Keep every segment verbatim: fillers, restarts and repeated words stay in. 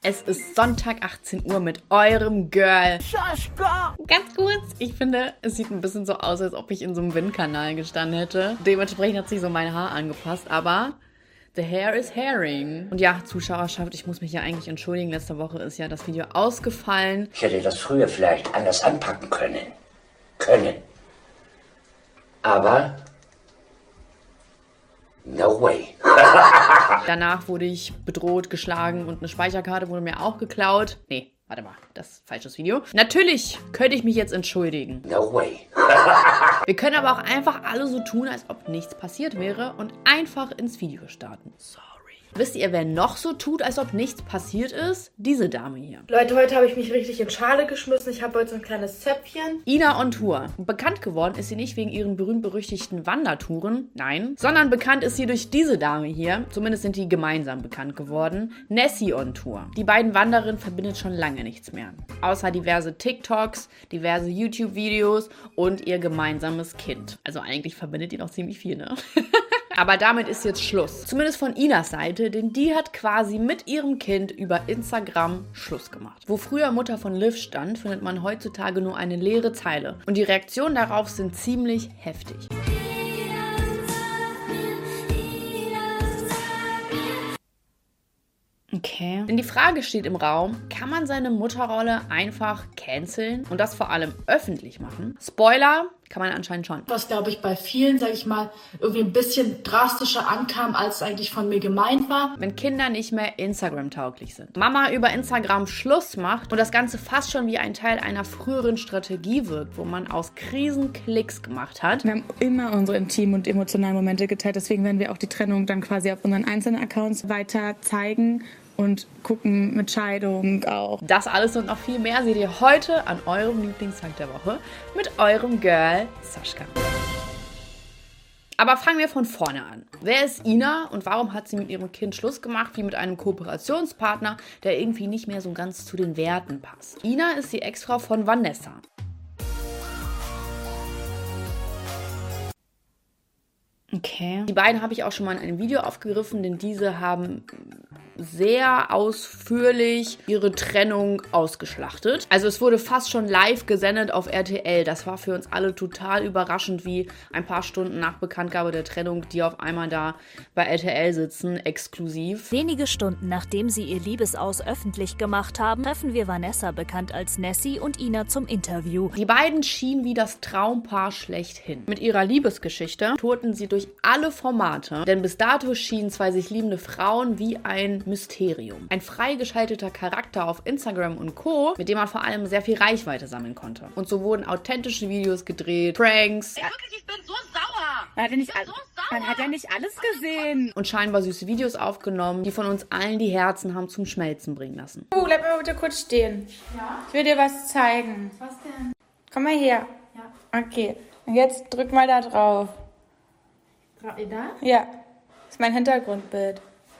Es ist Sonntag achtzehn Uhr mit eurem Girl. Sascha! Ganz kurz, ich finde, es sieht ein bisschen so aus, als ob ich in so einem Windkanal gestanden hätte. Dementsprechend hat sich so mein Haar angepasst, aber the hair is hairing. Und ja, Zuschauerschaft, ich muss mich ja eigentlich entschuldigen. Letzte Woche ist ja das Video ausgefallen. Ich hätte das früher vielleicht anders anpacken können. Können. Aber no way. Danach wurde ich bedroht, geschlagen und eine Speicherkarte wurde mir auch geklaut. Nee, warte mal, das ist ein falsches Video. Natürlich könnte ich mich jetzt entschuldigen. No way. Wir können aber auch einfach alle so tun, als ob nichts passiert wäre und einfach ins Video starten. Sorry. Wisst ihr, wer noch so tut, als ob nichts passiert ist? Diese Dame hier. Leute, heute habe ich mich richtig in Schale geschmissen. Ich habe heute so ein kleines Zöpfchen. Ina on Tour. Bekannt geworden ist sie nicht wegen ihren berühmt-berüchtigten Wandertouren, nein, sondern bekannt ist sie durch diese Dame hier. Zumindest sind die gemeinsam bekannt geworden. Nessie on Tour. Die beiden Wanderinnen verbindet schon lange nichts mehr. Außer diverse TikToks, diverse YouTube-Videos und ihr gemeinsames Kind. Also eigentlich verbindet die noch ziemlich viel, ne? Aber damit ist jetzt Schluss. Zumindest von Inas Seite, denn die hat quasi mit ihrem Kind über Instagram Schluss gemacht. Wo früher Mutter von Liv stand, findet man heutzutage nur eine leere Zeile. Und die Reaktionen darauf sind ziemlich heftig. Okay. Denn die Frage steht im Raum, kann man seine Mutterrolle einfach canceln und das vor allem öffentlich machen? Spoiler, kann man anscheinend schon. Was, glaube ich, bei vielen, sage ich mal, irgendwie ein bisschen drastischer ankam, als es eigentlich von mir gemeint war. Wenn Kinder nicht mehr Instagram-tauglich sind. Mama über Instagram Schluss macht und das Ganze fast schon wie ein Teil einer früheren Strategie wirkt, wo man aus Krisen Klicks gemacht hat. Wir haben immer unsere intimen und emotionalen Momente geteilt, deswegen werden wir auch die Trennung dann quasi auf unseren einzelnen Accounts weiter zeigen. Und gucken mit Scheidung auch. Das alles und noch viel mehr seht ihr heute an eurem Lieblingstag der Woche mit eurem Girl Sascha. Aber fangen wir von vorne an. Wer ist Ina und warum hat sie mit ihrem Kind Schluss gemacht, wie mit einem Kooperationspartner, der irgendwie nicht mehr so ganz zu den Werten passt? Ina ist die Ex-Frau von Vanessa. Okay. Die beiden habe ich auch schon mal in einem Video aufgegriffen, denn diese haben sehr ausführlich ihre Trennung ausgeschlachtet. Also es wurde fast schon live gesendet auf R T L. Das war für uns alle total überraschend, wie ein paar Stunden nach Bekanntgabe der Trennung, die auf einmal da bei R T L sitzen, exklusiv. Wenige Stunden nachdem sie ihr Liebesaus öffentlich gemacht haben, treffen wir Vanessa, bekannt als Nessie, und Ina zum Interview. Die beiden schienen wie das Traumpaar schlechthin. Mit ihrer Liebesgeschichte tourten sie durch alle Formate, denn bis dato schienen zwei sich liebende Frauen wie ein Mysterium. Ein freigeschalteter Charakter auf Instagram und Co., mit dem man vor allem sehr viel Reichweite sammeln konnte. Und so wurden authentische Videos gedreht, Pranks. Ey, wirklich, ich bin so sauer. Man hat ja nicht, ich bin so sauer. Man hat ja nicht alles gesehen. Und scheinbar süße Videos aufgenommen, die von uns allen die Herzen haben zum Schmelzen bringen lassen. Oh, bleib mal bitte kurz stehen. Ja? Ich will dir was zeigen. Was denn? Komm mal her. Ja. Okay. Und jetzt drück mal da drauf. Da? Ja. Das ist mein Hintergrundbild.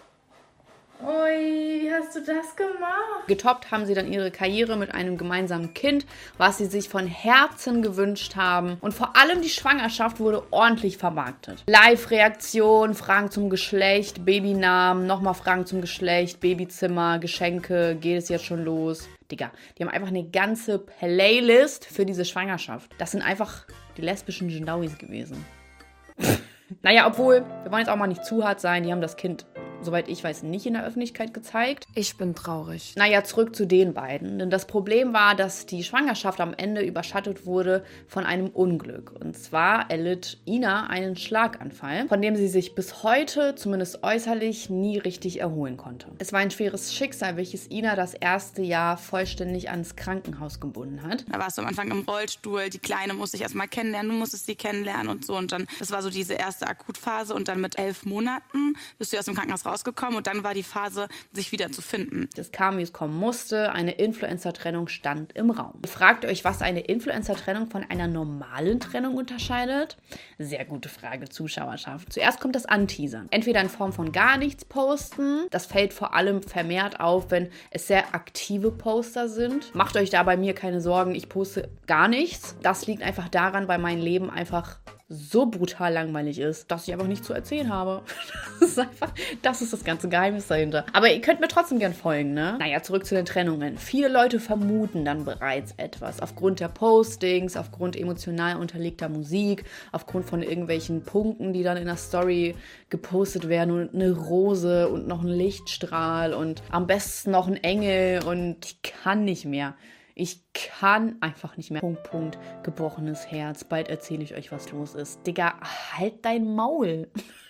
Ui, wie hast du das gemacht? Getoppt haben sie dann ihre Karriere mit einem gemeinsamen Kind, was sie sich von Herzen gewünscht haben. Und vor allem die Schwangerschaft wurde ordentlich vermarktet. Live-Reaktion, Fragen zum Geschlecht, Babynamen, nochmal Fragen zum Geschlecht, Babyzimmer, Geschenke, geht es jetzt schon los? Digga, die haben einfach eine ganze Playlist für diese Schwangerschaft. Das sind einfach die lesbischen Gendauis gewesen. Naja, obwohl, wir wollen jetzt auch mal nicht zu hart sein, die haben das Kind, soweit ich weiß, nicht in der Öffentlichkeit gezeigt. Ich bin traurig. Naja, zurück zu den beiden. Denn das Problem war, dass die Schwangerschaft am Ende überschattet wurde von einem Unglück. Und zwar erlitt Ina einen Schlaganfall, von dem sie sich bis heute, zumindest äußerlich, nie richtig erholen konnte. Es war ein schweres Schicksal, welches Ina das erste Jahr vollständig ans Krankenhaus gebunden hat. Da warst du am Anfang im Rollstuhl, die Kleine musste ich erstmal kennenlernen, du musstest sie kennenlernen und so. Und dann, das war so diese erste Akutphase und dann mit elf Monaten bist du aus dem Krankenhaus rausgekommen und dann war die Phase, sich wieder zu finden. Das kam, wie es kommen musste. Eine Influencer-Trennung stand im Raum. Ihr fragt euch, was eine Influencer-Trennung von einer normalen Trennung unterscheidet? Sehr gute Frage, Zuschauerschaft. Zuerst kommt das Anteasern. Entweder in Form von gar nichts posten. Das fällt vor allem vermehrt auf, wenn es sehr aktive Poster sind. Macht euch da bei mir keine Sorgen, ich poste gar nichts. Das liegt einfach daran, weil mein Leben einfach so brutal langweilig ist, dass ich einfach nichts zu erzählen habe. Das ist einfach, das ist das ganze Geheimnis dahinter. Aber ihr könnt mir trotzdem gern folgen, ne? Naja, zurück zu den Trennungen. Viele Leute vermuten dann bereits etwas. Aufgrund der Postings, aufgrund emotional unterlegter Musik, aufgrund von irgendwelchen Punkten, die dann in der Story gepostet werden und eine Rose und noch ein Lichtstrahl und am besten noch ein Engel und ich kann nicht mehr. Ich kann einfach nicht mehr. Punkt, Punkt, gebrochenes Herz. Bald erzähle ich euch, was los ist. Digga, halt dein Maul.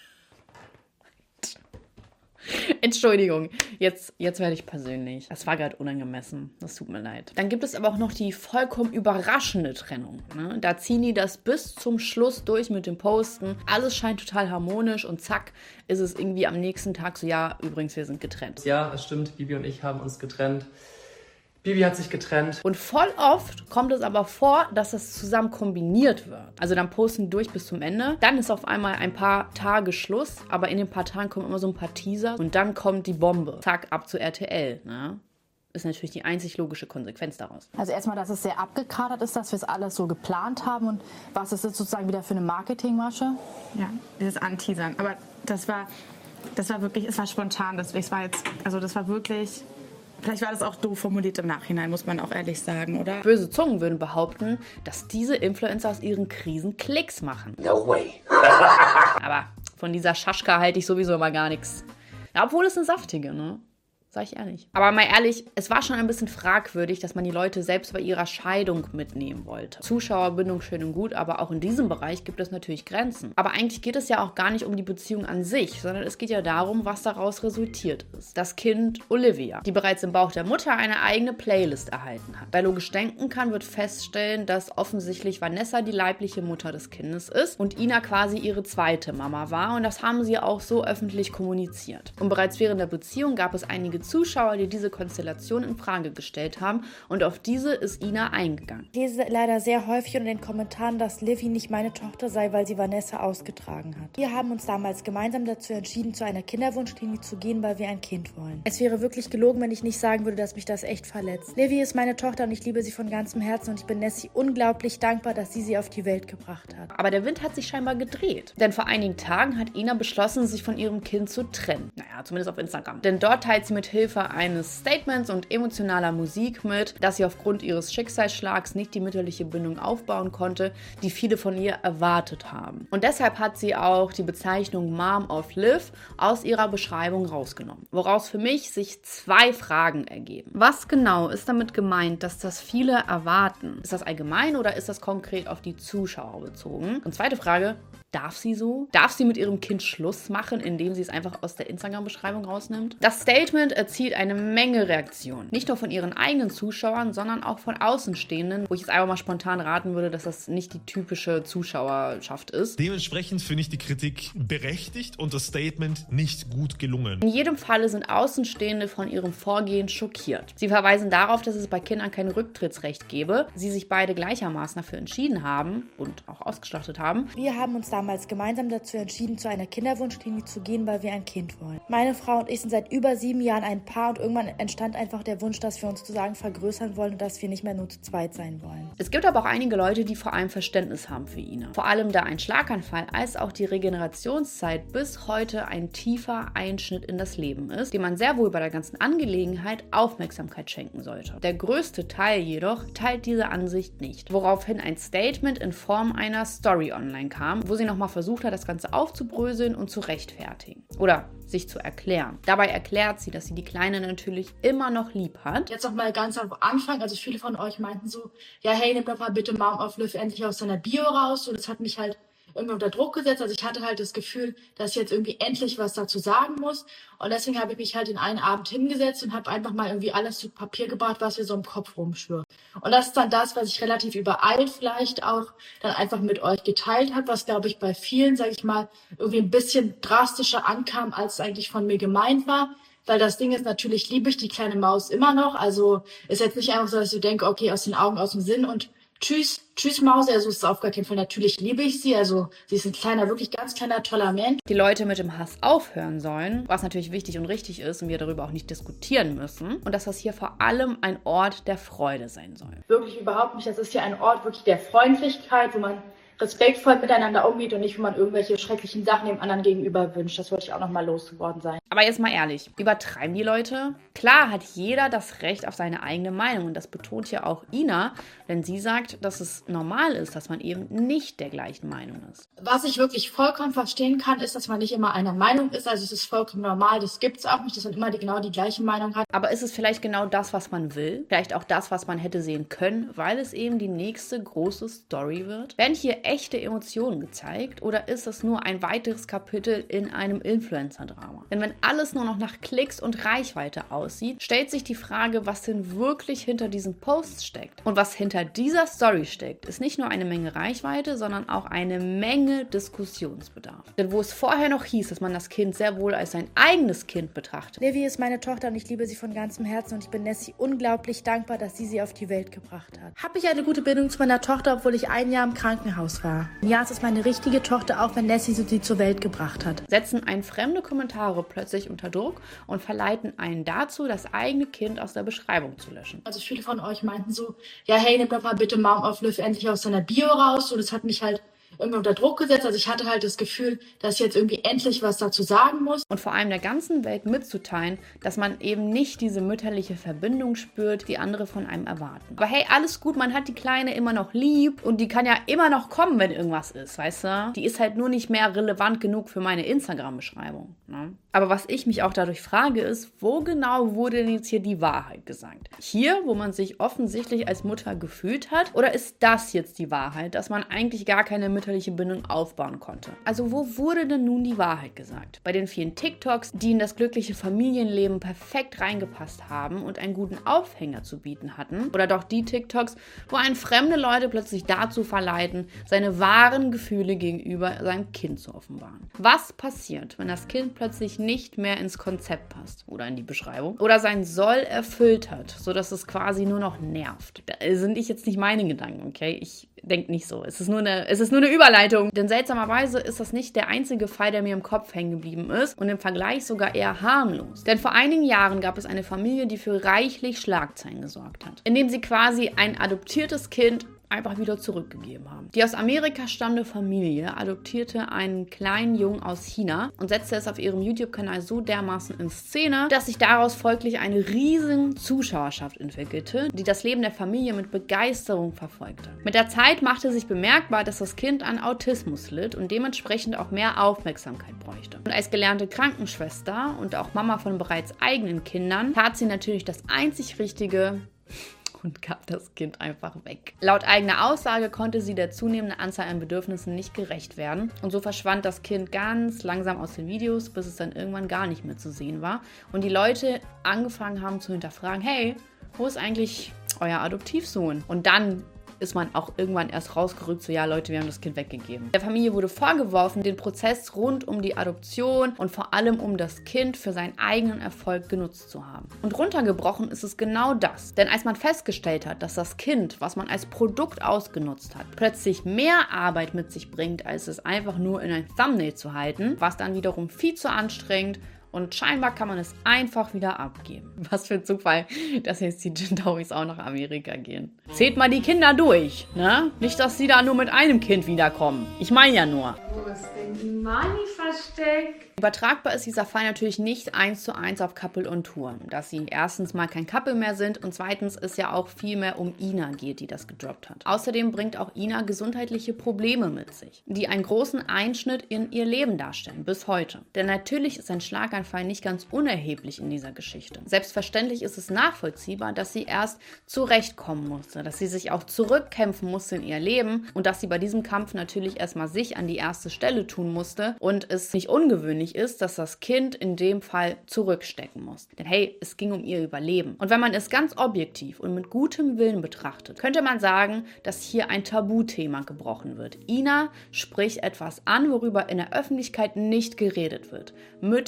Entschuldigung, jetzt, jetzt werde ich persönlich. Das war gerade unangemessen. Das tut mir leid. Dann gibt es aber auch noch die vollkommen überraschende Trennung. Ne? Da ziehen die das bis zum Schluss durch mit dem Posten. Alles scheint total harmonisch und zack, ist es irgendwie am nächsten Tag so, ja, übrigens, wir sind getrennt. Ja, es stimmt, Bibi und ich haben uns getrennt. Bibi hat sich getrennt. Und voll oft kommt es aber vor, dass das zusammen kombiniert wird. Also dann posten durch bis zum Ende. Dann ist auf einmal ein paar Tage Schluss, aber in den paar Tagen kommen immer so ein paar Teaser. Und dann kommt die Bombe. Zack, ab zu R T L. Ne? Ist natürlich die einzig logische Konsequenz daraus. Also erstmal, dass es sehr abgekadert ist, dass wir es alles so geplant haben. Und was ist das sozusagen wieder für eine Marketingmasche? Ja, dieses Anteasern. Aber das war, das war wirklich, es war spontan. Deswegen, es war jetzt, also das war wirklich... Vielleicht war das auch doof formuliert im Nachhinein, muss man auch ehrlich sagen, oder? Böse Zungen würden behaupten, dass diese Influencer aus ihren Krisen Klicks machen. No way. Aber von dieser Schaschka halte ich sowieso immer gar nichts. Ja, obwohl es eine saftige, ne? Sag ich ehrlich. Aber mal ehrlich, es war schon ein bisschen fragwürdig, dass man die Leute selbst bei ihrer Scheidung mitnehmen wollte. Zuschauerbindung schön und gut, aber auch in diesem Bereich gibt es natürlich Grenzen. Aber eigentlich geht es ja auch gar nicht um die Beziehung an sich, sondern es geht ja darum, was daraus resultiert ist. Das Kind Olivia, die bereits im Bauch der Mutter eine eigene Playlist erhalten hat. Wer logisch denken kann, wird feststellen, dass offensichtlich Vanessa die leibliche Mutter des Kindes ist und Ina quasi ihre zweite Mama war und das haben sie auch so öffentlich kommuniziert. Und bereits während der Beziehung gab es einige Zuschauer, die diese Konstellation in Frage gestellt haben und auf diese ist Ina eingegangen. Ich lese leider sehr häufig in den Kommentaren, dass Livy nicht meine Tochter sei, weil sie Vanessa ausgetragen hat. Wir haben uns damals gemeinsam dazu entschieden, zu einer Kinderwunschklinik zu gehen, weil wir ein Kind wollen. Es wäre wirklich gelogen, wenn ich nicht sagen würde, dass mich das echt verletzt. Livy ist meine Tochter und ich liebe sie von ganzem Herzen und ich bin Nessie unglaublich dankbar, dass sie sie auf die Welt gebracht hat. Aber der Wind hat sich scheinbar gedreht. Denn vor einigen Tagen hat Ina beschlossen, sich von ihrem Kind zu trennen. Naja, zumindest auf Instagram. Denn dort teilt sie mit Hilfe eines Statements und emotionaler Musik mit, dass sie aufgrund ihres Schicksalsschlags nicht die mütterliche Bindung aufbauen konnte, die viele von ihr erwartet haben. Und deshalb hat sie auch die Bezeichnung Mom of Liv aus ihrer Beschreibung rausgenommen. Woraus für mich sich zwei Fragen ergeben. Was genau ist damit gemeint, dass das viele erwarten? Ist das allgemein oder ist das konkret auf die Zuschauer bezogen? Und zweite Frage, darf sie so? Darf sie mit ihrem Kind Schluss machen, indem sie es einfach aus der Instagram-Beschreibung rausnimmt? Das Statement erzielt eine Menge Reaktionen. Nicht nur von ihren eigenen Zuschauern, sondern auch von Außenstehenden, wo ich jetzt einfach mal spontan raten würde, dass das nicht die typische Zuschauerschaft ist. Dementsprechend finde ich die Kritik berechtigt und das Statement nicht gut gelungen. In jedem Falle sind Außenstehende von ihrem Vorgehen schockiert. Sie verweisen darauf, dass es bei Kindern kein Rücktrittsrecht gebe, sie sich beide gleichermaßen dafür entschieden haben und auch ausgeschlachtet haben. Wir haben uns damals gemeinsam dazu entschieden, zu einer Kinderwunschklinik zu gehen, weil wir ein Kind wollen. Meine Frau und ich sind seit über sieben Jahren ein Paar und irgendwann entstand einfach der Wunsch, dass wir uns sozusagen vergrößern wollen und dass wir nicht mehr nur zu zweit sein wollen. Es gibt aber auch einige Leute, die vor allem Verständnis haben für Ina. Vor allem da ein Schlaganfall als auch die Regenerationszeit bis heute ein tiefer Einschnitt in das Leben ist, dem man sehr wohl bei der ganzen Angelegenheit Aufmerksamkeit schenken sollte. Der größte Teil jedoch teilt diese Ansicht nicht, woraufhin ein Statement in Form einer Story online kam, wo sie nochmal versucht hat, das Ganze aufzubröseln und zu rechtfertigen. Oder sich zu erklären. Dabei erklärt sie, dass sie die Kleine natürlich immer noch lieb hat. Jetzt noch mal ganz am Anfang, also viele von euch meinten so, ja hey, nimm doch mal bitte Mom of Liv endlich aus seiner Bio raus. Und das hat mich halt irgendwie unter Druck gesetzt. Also ich hatte halt das Gefühl, dass ich jetzt irgendwie endlich was dazu sagen muss. Und deswegen habe ich mich halt in einen Abend hingesetzt und habe einfach mal irgendwie alles zu Papier gebracht, was mir so im Kopf rumschwirrt. Und das ist dann das, was ich relativ übereilt vielleicht auch dann einfach mit euch geteilt habe, was glaube ich bei vielen, sage ich mal, irgendwie ein bisschen drastischer ankam, als es eigentlich von mir gemeint war. Weil das Ding ist, natürlich liebe ich die kleine Maus immer noch. Also ist jetzt nicht einfach so, dass ich denke, okay, aus den Augen, aus dem Sinn und Tschüss, tschüss Maus, also ist es auf gar keinen Fall. Natürlich liebe ich sie, also sie ist ein kleiner, wirklich ganz kleiner, toller Mensch. Die Leute mit dem Hass aufhören sollen, was natürlich wichtig und richtig ist und wir darüber auch nicht diskutieren müssen. Und dass das hier vor allem ein Ort der Freude sein soll. Wirklich überhaupt nicht, das ist hier ein Ort wirklich der Freundlichkeit, wo man respektvoll miteinander umgeht und nicht, wie man irgendwelche schrecklichen Sachen dem anderen gegenüber wünscht. Das wollte ich auch nochmal losgeworden sein. Aber jetzt mal ehrlich, übertreiben die Leute? Klar hat jeder das Recht auf seine eigene Meinung und das betont ja auch Ina, wenn sie sagt, dass es normal ist, dass man eben nicht der gleichen Meinung ist. Was ich wirklich vollkommen verstehen kann, ist, dass man nicht immer einer Meinung ist. Also es ist vollkommen normal, das gibt es auch nicht, dass man immer die, genau die gleiche Meinung hat. Aber ist es vielleicht genau das, was man will? Vielleicht auch das, was man hätte sehen können, weil es eben die nächste große Story wird? Werden hier echte Emotionen gezeigt oder ist das nur ein weiteres Kapitel in einem Influencer-Drama? Denn wenn alles nur noch nach Klicks und Reichweite aussieht, stellt sich die Frage, was denn wirklich hinter diesen Posts steckt. Und was hinter dieser Story steckt, ist nicht nur eine Menge Reichweite, sondern auch eine Menge Diskussionsbedarf. Denn wo es vorher noch hieß, dass man das Kind sehr wohl als sein eigenes Kind betrachtet. Livy ist meine Tochter und ich liebe sie von ganzem Herzen und ich bin Nessie unglaublich dankbar, dass sie sie auf die Welt gebracht hat. Habe ich eine gute Bindung zu meiner Tochter, obwohl ich ein Jahr im Krankenhaus war. Ja, es ist meine richtige Tochter, auch wenn Nessie sie zur Welt gebracht hat. Setzen einen fremde Kommentare plötzlich unter Druck und verleiten einen dazu, das eigene Kind aus der Beschreibung zu löschen. Also viele von euch meinten so, ja hey, nimm doch mal bitte Mom of Liv endlich aus seiner Bio raus. Und das hat mich halt irgendwie unter Druck gesetzt. Also ich hatte halt das Gefühl, dass ich jetzt irgendwie endlich was dazu sagen muss. Und vor allem der ganzen Welt mitzuteilen, dass man eben nicht diese mütterliche Verbindung spürt, die andere von einem erwarten. Aber hey, alles gut, man hat die Kleine immer noch lieb und die kann ja immer noch kommen, wenn irgendwas ist, weißt du? Die ist halt nur nicht mehr relevant genug für meine Instagram-Beschreibung, ne? Aber was ich mich auch dadurch frage, ist, wo genau wurde denn jetzt hier die Wahrheit gesagt? Hier, wo man sich offensichtlich als Mutter gefühlt hat? Oder ist das jetzt die Wahrheit, dass man eigentlich gar keine mütterliche Bindung aufbauen konnte? Also wo wurde denn nun die Wahrheit gesagt? Bei den vielen TikToks, die in das glückliche Familienleben perfekt reingepasst haben und einen guten Aufhänger zu bieten hatten? Oder doch die TikToks, wo einen fremde Leute plötzlich dazu verleiten, seine wahren Gefühle gegenüber seinem Kind zu offenbaren? Was passiert, wenn das Kind plötzlich nicht mehr ins Konzept passt oder in die Beschreibung oder sein Soll erfüllt hat, sodass es quasi nur noch nervt? Da sind ich jetzt nicht meine Gedanken, okay? Ich denke nicht so. Es ist nur eine, es ist nur eine Überleitung. Denn seltsamerweise ist das nicht der einzige Fall, der mir im Kopf hängen geblieben ist und im Vergleich sogar eher harmlos. Denn vor einigen Jahren gab es eine Familie, die für reichlich Schlagzeilen gesorgt hat, indem sie quasi ein adoptiertes Kind einfach wieder zurückgegeben haben. Die aus Amerika stammende Familie adoptierte einen kleinen Jungen aus China und setzte es auf ihrem YouTube-Kanal so dermaßen in Szene, dass sich daraus folglich eine riesen Zuschauerschaft entwickelte, die das Leben der Familie mit Begeisterung verfolgte. Mit der Zeit machte sich bemerkbar, dass das Kind an Autismus litt und dementsprechend auch mehr Aufmerksamkeit bräuchte. Und als gelernte Krankenschwester und auch Mama von bereits eigenen Kindern tat sie natürlich das einzig Richtige und gab das Kind einfach weg. Laut eigener Aussage konnte sie der zunehmenden Anzahl an Bedürfnissen nicht gerecht werden und so verschwand das Kind ganz langsam aus den Videos, bis es dann irgendwann gar nicht mehr zu sehen war und die Leute angefangen haben zu hinterfragen, hey, wo ist eigentlich euer Adoptivsohn? Und dann ist man auch irgendwann erst rausgerückt, so ja Leute, wir haben das Kind weggegeben. Der Familie wurde vorgeworfen, den Prozess rund um die Adoption und vor allem um das Kind für seinen eigenen Erfolg genutzt zu haben. Und runtergebrochen ist es genau das. Denn als man festgestellt hat, dass das Kind, was man als Produkt ausgenutzt hat, plötzlich mehr Arbeit mit sich bringt, als es einfach nur in ein Thumbnail zu halten, war es dann wiederum viel zu anstrengend. Und scheinbar kann man es einfach wieder abgeben. Was für ein Zufall, dass jetzt die Gin-Tauris auch nach Amerika gehen. Zählt mal die Kinder durch, ne? Nicht, dass sie da nur mit einem Kind wiederkommen. Ich meine ja nur. Wo ist denn die Money versteckt? Übertragbar ist dieser Fall natürlich nicht eins zu eins auf Couple on Tour, dass sie erstens mal kein Couple mehr sind und zweitens es ja auch viel mehr um Ina geht, die das gedroppt hat. Außerdem bringt auch Ina gesundheitliche Probleme mit sich, die einen großen Einschnitt in ihr Leben darstellen, bis heute. Denn natürlich ist ein Schlaganfall nicht ganz unerheblich in dieser Geschichte. Selbstverständlich ist es nachvollziehbar, dass sie erst zurechtkommen musste, dass sie sich auch zurückkämpfen musste in ihr Leben und dass sie bei diesem Kampf natürlich erstmal sich an die erste Stelle tun musste und es nicht ungewöhnlich ist, dass das Kind in dem Fall zurückstecken muss. Denn hey, es ging um ihr Überleben. Und wenn man es ganz objektiv und mit gutem Willen betrachtet, könnte man sagen, dass hier ein Tabuthema gebrochen wird. Ina spricht etwas an, worüber in der Öffentlichkeit nicht geredet wird. Mütter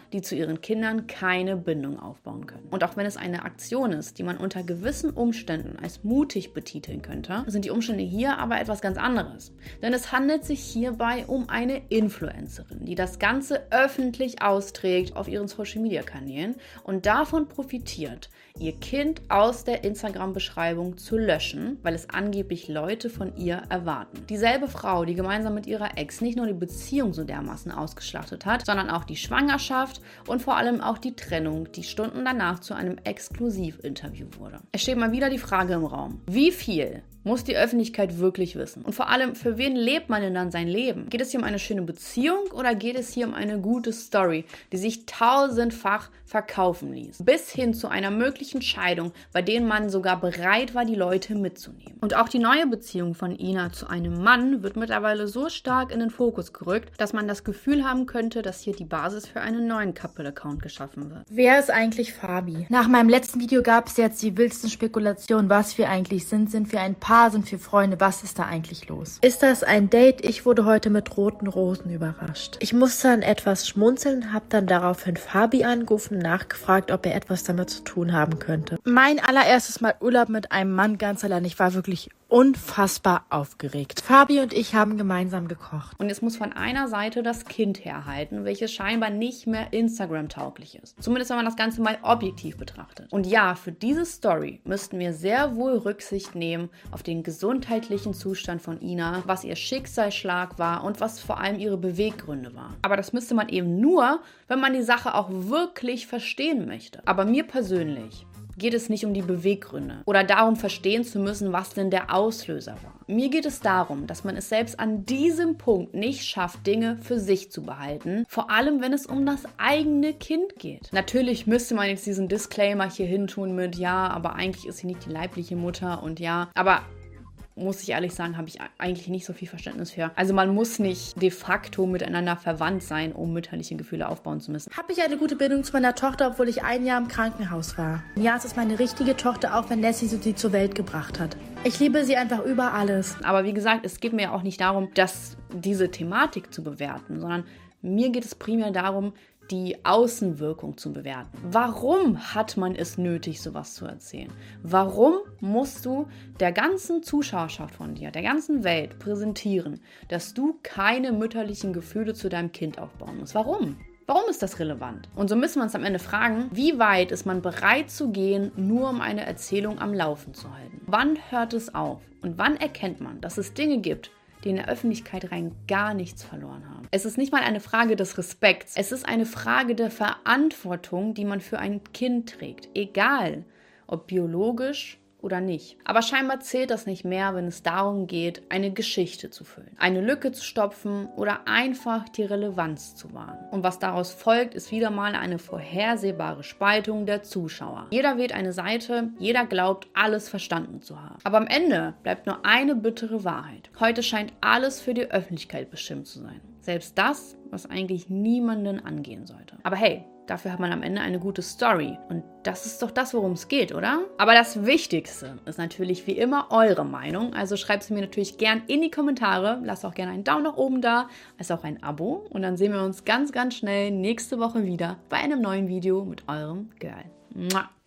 die zu ihren Kindern keine Bindung aufbauen können. Und auch wenn es eine Aktion ist, die man unter gewissen Umständen als mutig betiteln könnte, sind die Umstände hier aber etwas ganz anderes. Denn es handelt sich hierbei um eine Influencerin, die das Ganze öffentlich austrägt auf ihren Social-Media-Kanälen und davon profitiert, ihr Kind aus der Instagram-Beschreibung zu löschen, weil es angeblich Leute von ihr erwarten. Dieselbe Frau, die gemeinsam mit ihrer Ex nicht nur die Beziehung so dermaßen ausgeschlachtet hat, sondern auch die Schwangerschaft und vor allem auch die Trennung, die Stunden danach zu einem Exklusivinterview wurde. Es steht mal wieder die Frage im Raum: Wie viel muss die Öffentlichkeit wirklich wissen? Und vor allem, für wen lebt man denn dann sein Leben? Geht es hier um eine schöne Beziehung oder geht es hier um eine gute Story, die sich tausendfach verkaufen ließ? Bis hin zu einer möglichen Scheidung, bei denen man sogar bereit war, die Leute mitzunehmen. Und auch die neue Beziehung von Ina zu einem Mann wird mittlerweile so stark in den Fokus gerückt, dass man das Gefühl haben könnte, dass hier die Basis für einen neuen Couple-Account geschaffen wird. Wer ist eigentlich Fabi? Nach meinem letzten Video gab es jetzt die wildsten Spekulationen, was wir eigentlich sind. Sind wir ein Paar? Sind wir Freunde? Was ist da eigentlich los? Ist das ein Date? Ich wurde heute mit roten Rosen überrascht. Ich musste dann etwas schmunzeln, habe dann daraufhin Fabi angerufen und nachgefragt, ob er etwas damit zu tun haben könnte. Mein allererstes Mal Urlaub mit einem Mann ganz allein. Ich war wirklich unfassbar aufgeregt. Fabi und ich haben gemeinsam gekocht. Und es muss von einer Seite das Kind herhalten, welches scheinbar nicht mehr Instagram-tauglich ist. Zumindest wenn man das Ganze mal objektiv betrachtet. Und ja, für diese Story müssten wir sehr wohl Rücksicht nehmen auf den gesundheitlichen Zustand von Ina, was ihr Schicksalsschlag war und was vor allem ihre Beweggründe waren. Aber das müsste man eben nur, wenn man die Sache auch wirklich verstehen möchte. Aber mir persönlich geht es nicht um die Beweggründe oder darum, verstehen zu müssen, was denn der Auslöser war. Mir geht es darum, dass man es selbst an diesem Punkt nicht schafft, Dinge für sich zu behalten, vor allem wenn es um das eigene Kind geht. Natürlich müsste man jetzt diesen Disclaimer hier hin tun mit, ja, aber eigentlich ist sie nicht die leibliche Mutter und ja, aber muss ich ehrlich sagen, habe ich eigentlich nicht so viel Verständnis für. Also man muss nicht de facto miteinander verwandt sein, um mütterliche Gefühle aufbauen zu müssen. Habe ich eine gute Bindung zu meiner Tochter, obwohl ich ein Jahr im Krankenhaus war. Ja, es ist meine richtige Tochter, auch wenn Nessie sie zur Welt gebracht hat. Ich liebe sie einfach über alles. Aber wie gesagt, es geht mir ja auch nicht darum, dass diese Thematik zu bewerten, sondern mir geht es primär darum, die Außenwirkung zu bewerten. Warum hat man es nötig, sowas zu erzählen? Warum musst du der ganzen Zuschauerschaft von dir, der ganzen Welt präsentieren, dass du keine mütterlichen Gefühle zu deinem Kind aufbauen musst? Warum? Warum ist das relevant? Und so müssen wir uns am Ende fragen, wie weit ist man bereit zu gehen, nur um eine Erzählung am Laufen zu halten? Wann hört es auf? Und wann erkennt man, dass es Dinge gibt, die in der Öffentlichkeit rein gar nichts verloren haben? Es ist nicht mal eine Frage des Respekts. Es ist eine Frage der Verantwortung, die man für ein Kind trägt. Egal, ob biologisch oder nicht. Aber scheinbar zählt das nicht mehr, wenn es darum geht, eine Geschichte zu füllen, eine Lücke zu stopfen oder einfach die Relevanz zu wahren. Und was daraus folgt, ist wieder mal eine vorhersehbare Spaltung der Zuschauer. Jeder wählt eine Seite, jeder glaubt, alles verstanden zu haben. Aber am Ende bleibt nur eine bittere Wahrheit. Heute scheint alles für die Öffentlichkeit bestimmt zu sein. Selbst das, was eigentlich niemanden angehen sollte. Aber hey, dafür hat man am Ende eine gute Story. Und das ist doch das, worum es geht, oder? Aber das Wichtigste ist natürlich wie immer eure Meinung. Also schreibt sie mir natürlich gern in die Kommentare. Lasst auch gerne einen Daumen nach oben da, als auch ein Abo. Und dann sehen wir uns ganz, ganz schnell nächste Woche wieder bei einem neuen Video mit eurem Girl. Mua.